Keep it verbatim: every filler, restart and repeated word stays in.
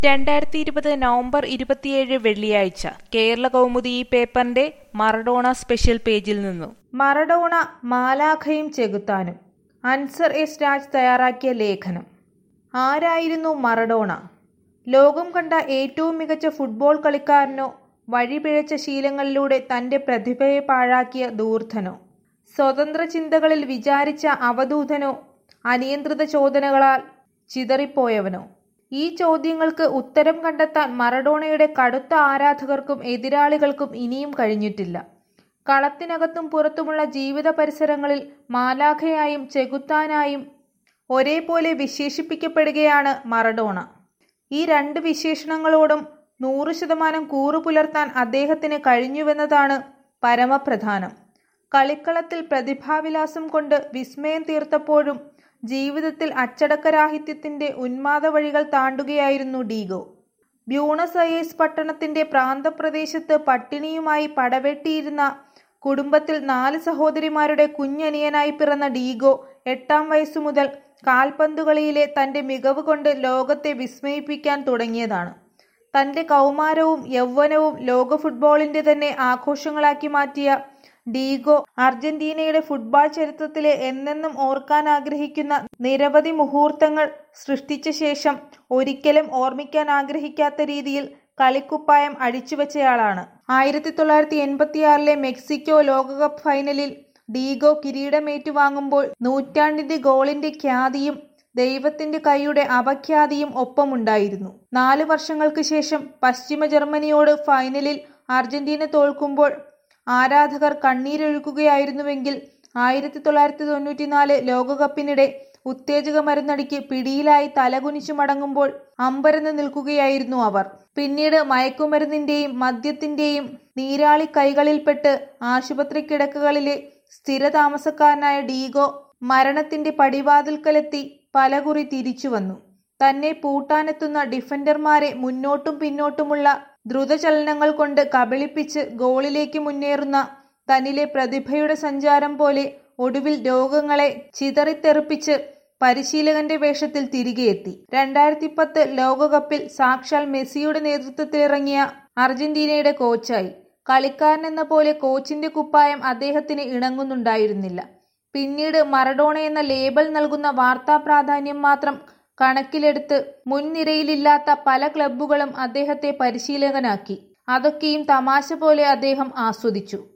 രണ്ടായിരത്തി ഇരുപത് നവംബർ ഇരുപത്തിയേഴ് വെള്ളിയാഴ്ച കേരളകൗമുദി ഈ പേപ്പറിന്റെ മറഡോണ സ്പെഷ്യൽ പേജിൽ നിന്നും മറഡോണ മാലാഖയും ചെകുത്താനും. അൻസർ എസ് രാജ് തയ്യാറാക്കിയ ലേഖനം. ആരായിരുന്നു മറഡോണ? ലോകം കണ്ട ഏറ്റവും മികച്ച ഫുട്ബോൾ കളിക്കാരനോ, വഴിപിഴച്ച ശീലങ്ങളിലൂടെ തന്റെ പ്രതിഭയെ പാഴാക്കിയ ധൂർത്തനോ, സ്വതന്ത്ര ചിന്തകളിൽ വിചാരിച്ച അവധൂതനോ, അനിയന്ത്രിത ചോദനകളാൽ ചിതറിപ്പോയവനോ? ഈ ചോദ്യങ്ങൾക്ക് ഉത്തരം കണ്ടെത്താൻ മറഡോണയുടെ കടുത്ത ആരാധകർക്കും എതിരാളികൾക്കും ഇനിയും കഴിഞ്ഞിട്ടില്ല. കളത്തിനകത്തും പുറത്തുമുള്ള ജീവിത പരിസരങ്ങളിൽ മാലാഖയായും ചെകുത്താനായും ഒരേപോലെ വിശേഷിപ്പിക്കപ്പെടുകയാണ് മറഡോണ. ഈ രണ്ട് വിശേഷണങ്ങളോടും നൂറ് ശതമാനം കൂറു പുലർത്താൻ അദ്ദേഹത്തിന് കഴിഞ്ഞുവെന്നതാണ് പരമപ്രധാനം. കളിക്കളത്തിൽ പ്രതിഭാവിലാസം കൊണ്ട് വിസ്മയം തീർത്തപ്പോഴും ജീവിതത്തിൽ അച്ചടക്കരാഹിത്യത്തിന്റെ ഉന്മാദ വഴികൾ താണ്ടുകയായിരുന്നു ഡീഗോ. ബ്യൂണസ് അയേഴ്സ് പട്ടണത്തിന്റെ പ്രാന്തപ്രദേശത്ത് പട്ടിണിയുമായി പടവെട്ടിയിരുന്ന കുടുംബത്തിൽ നാല് സഹോദരിമാരുടെ കുഞ്ഞനിയനായി പിറന്ന ഡീഗോ എട്ടാം വയസ്സു മുതൽ കാൽപന്തുകളിയിലെ തന്റെ മികവ് കൊണ്ട് ലോകത്തെ വിസ്മയിപ്പിക്കാൻ തുടങ്ങിയതാണ്. തന്റെ കൗമാരവും യൗവനവും ലോക ഫുട്ബോളിന്റെ തന്നെ ആഘോഷങ്ങളാക്കി മാറ്റിയ ഡീഗോ അർജന്റീനയുടെ ഫുട്ബോൾ ചരിത്രത്തിലെ എന്നെന്നും ഓർക്കാൻ ആഗ്രഹിക്കുന്ന നിരവധി മുഹൂർത്തങ്ങൾ സൃഷ്ടിച്ച ശേഷം ഒരിക്കലും ഓർമ്മിക്കാൻ ആഗ്രഹിക്കാത്ത രീതിയിൽ കളിക്കുപ്പായം അഴിച്ചുവെച്ചയാളാണ്. ആയിരത്തി തൊള്ളായിരത്തി എൺപത്തിയാറിലെ മെക്സിക്കോ ലോകകപ്പ് ഫൈനലിൽ ഡീഗോ കിരീടമേറ്റുവാങ്ങുമ്പോൾ നൂറ്റാണ്ടിന്റെ ഗോളിന്റെ ഖ്യാതിയും ദൈവത്തിന്റെ കൈയുടെ അപഖ്യാതിയും ഒപ്പമുണ്ടായിരുന്നു. നാല് വർഷങ്ങൾക്ക് ശേഷം പശ്ചിമ ജർമ്മനിയോട് ഫൈനലിൽ അർജന്റീന തോൽക്കുമ്പോൾ ആരാധകർ കണ്ണീരൊഴുക്കുകയായിരുന്നുവെങ്കിൽ ആയിരത്തി തൊള്ളായിരത്തി തൊണ്ണൂറ്റിനാല് ലോകകപ്പിനിടെ ഉത്തേജക മരുന്നടിക്ക് പിടിയിലായി തലകുനിച്ചു മടങ്ങുമ്പോൾ അമ്പരന്ന് നിൽക്കുകയായിരുന്നു അവർ. പിന്നീട് മയക്കുമരുന്നിന്റെയും മദ്യത്തിന്റെയും നീരാളി കൈകളിൽപ്പെട്ട് ആശുപത്രി കിടക്കകളിലെ സ്ഥിര താമസക്കാരനായ ഡീഗോ മരണത്തിന്റെ പടിവാതിൽക്കലെത്തി പലകുറി തിരിച്ചു വന്നു. തന്നെ പൂട്ടാനെത്തുന്ന ഡിഫൻഡർമാരെ മുന്നോട്ടും പിന്നോട്ടുമുള്ള ദ്രുതചലനങ്ങൾ കൊണ്ട് കബളിപ്പിച്ച് ഗോളിലേക്ക് മുന്നേറുന്ന തന്നിലെ പ്രതിഭയുടെ സഞ്ചാരം പോലെ ഒടുവിൽ രോഗങ്ങളെ ചിതറിത്തെറിപ്പിച്ച് പരിശീലകന്റെ വേഷത്തിൽ തിരികെയെത്തി. രണ്ടായിരത്തി പത്ത് ലോകകപ്പിൽ സാക്ഷാൽ മെസ്സിയുടെ നേതൃത്വത്തിലിറങ്ങിയ അർജന്റീനയുടെ കോച്ചായി. കളിക്കാരനെന്ന പോലെ കോച്ചിന്റെ കുപ്പായം അദ്ദേഹത്തിന് ഇണങ്ങുന്നുണ്ടായിരുന്നില്ല. പിന്നീട് മറഡോണ എന്ന ലേബൽ നൽകുന്ന വാർത്താ പ്രാധാന്യം മാത്രം കണക്കിലെടുത്ത് മുൻനിരയിലില്ലാത്ത പല ക്ലബ്ബുകളും അദ്ദേഹത്തെ പരിശീലകനാക്കി. അതൊക്കെയും തമാശ പോലെ അദ്ദേഹം ആസ്വദിച്ചു.